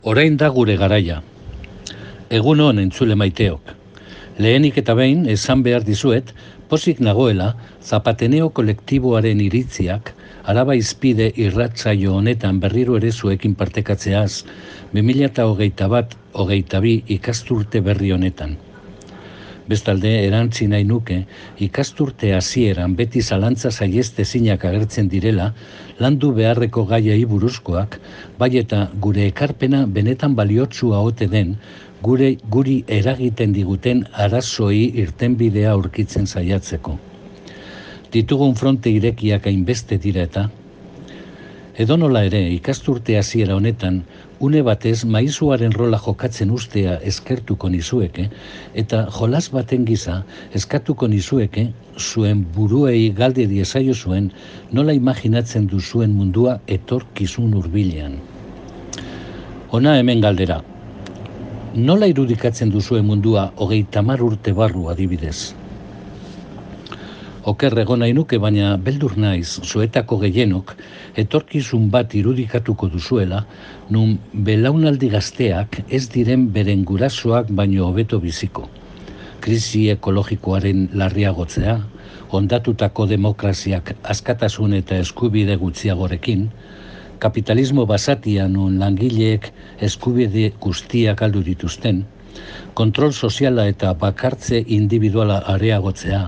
Orain da gure garaia. Egun hon entzule maiteok. Lehenik eta behin esan behar dizuet, pozik nagoela Zapateneo kolektiboaren iritziak Araba Izpide irratsaio honetan berriro ere zuekin partekatzeaz 2021-22 ikasturte berri honetan. Bestalde, erantzi nahi nuke, ikasturte hasieran beti zalantza saihestezinak agertzen direla, landu beharreko gaiei buruzkoak, bai eta gure ekarpena benetan baliotsua ote den, guri eragiten diguten arazoei irtenbidea aurkitzen saiatzeko. Ditugun fronte irekiak hainbeste dira eta, edonola ere ikasturte hasiera honetan, une batez maizuaren rola jokatzen ustea eskertuko nizueke, eta jolas baten gisa eskatuko nizueke zuen buruei galde diezaio zuen nola imaginatzen duzuen mundua etorkizun hurbilean. Hona hemen galdera. Nola irudikatzen duzuen mundua 30 urte barru adibidez? Oker egon nahi nuke, baina beldur naiz zuetako gehienok etorkizun bat irudikatuko duzuela, nun belaunaldi gazteak ez diren beren gurasoak baino hobeto biziko. Krisi ekologikoaren larriagotzea, hondatutako demokraziak askatasun eta eskubide gutxiagorekin, kapitalismo basatia nun langileek eskubide guztiak galdu dituzten, kontrol soziala eta bakartze individuala areagotzea,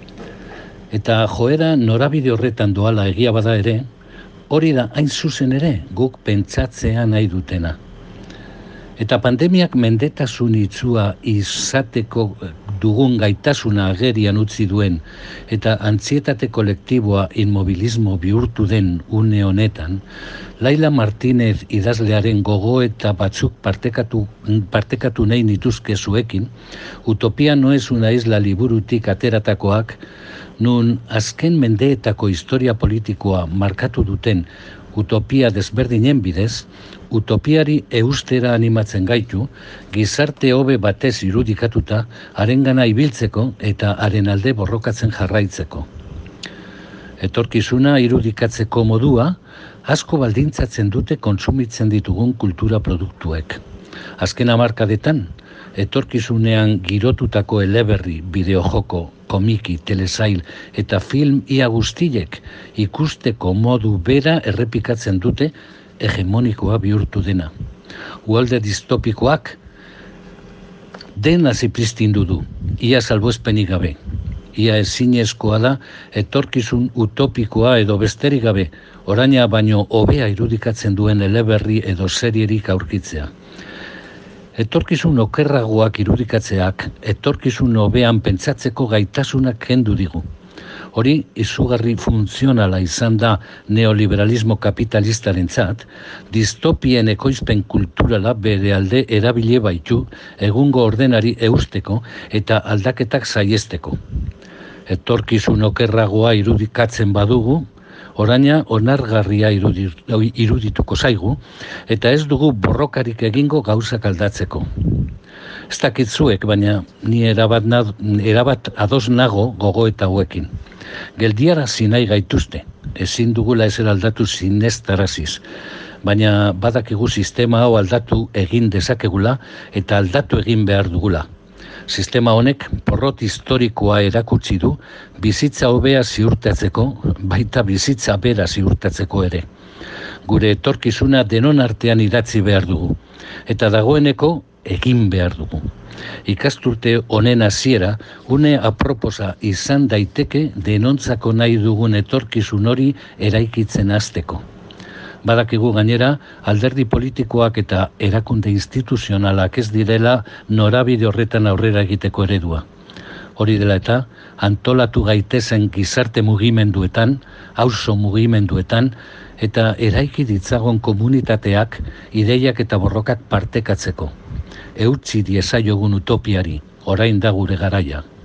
eta joera norabide horretan doala egia bada ere, hori da hain zuzen ere guk pentsatzea nahi dutena. Eta pandemiak mendetasun itzua izateko dugun gaitasuna agerian utzi duen eta antsietate kolektiboa inmobilismo bihurtu den une honetan, Laila Martínez idazlearen gogoeta batzuk partekatu nahi nituzke zuekin, Utopia no es una isla liburutik ateratakoak, nun azken mendeetako historia politikoa markatu duten utopia desberdinen bidez, utopiari eustera animatzen gaitu, gizarte hobe batez irudikatuta, harengana ibiltzeko eta haren alde borrokatzen jarraitzeko. Etorkizuna irudikatzeko modua, asko baldintzatzen dute kontsumitzen ditugun kultura produktuek. Azken hamarkadetan, etorkizunean girotutako eleberri, bideojoko, komiki, telesail eta film ia guztiek ikusteko modu bera errepikatzen dute hegemonikoa bihurtu dena. Uhalde distopikoak dena zipristindu du, ia salbuespenik gabe. Ia ezinezkoa da etorkizun utopikoa edo besterik gabe, oraina baino hobea irudikatzen duen eleberri edo serierik aurkitzea. Etorkizun okerragoak irudikatzeak, etorkizun hobean pentsatzeko gaitasunak kendu digu. Hori izugarri funtzionala izan da neoliberalismo kapitalistarentzat, distopien ekoizpen kulturala bere alde erabile baitu egungo ordenari eusteko eta aldaketak saihesteko. Etorkizun okerragoa irudikatzen badugu, oraina onargarria irudituko zaigu, eta ez dugu borrokarik egingo gauzak aldatzeko. Ez dakit zuek, baina ni erabat ados nago gogoeta hauekin. Geldiarazi nahi gaituzte, ezin dugula ezer aldatu sinestaraziz, baina badakigu sistema hau aldatu egin dezakegula eta aldatu egin behar dugula. Sistema honek porrot historikoa erakutsi du bizitza hobea ziurtatzeko, baita bizitza bera ziurtatzeko ere. Gure etorkizuna denon artean idatzi behar dugu, eta dagoeneko egin behar dugu. Ikasturte honen hasiera une aproposa izan daiteke denontzako nahi dugun etorkizun hori eraikitzen hasteko. Badakigu gainera, alderdi politikoak eta erakunde instituzionalak ez direla norabide horretan aurrera egiteko eredua. Hori dela eta, antolatu gaitezen gizarte mugimenduetan, auzo mugimenduetan, eta eraiki ditzagon komunitateak, ideiak eta borrokak partekatzeko. Eutsi diezaiogun utopiari, orain da gure garaia.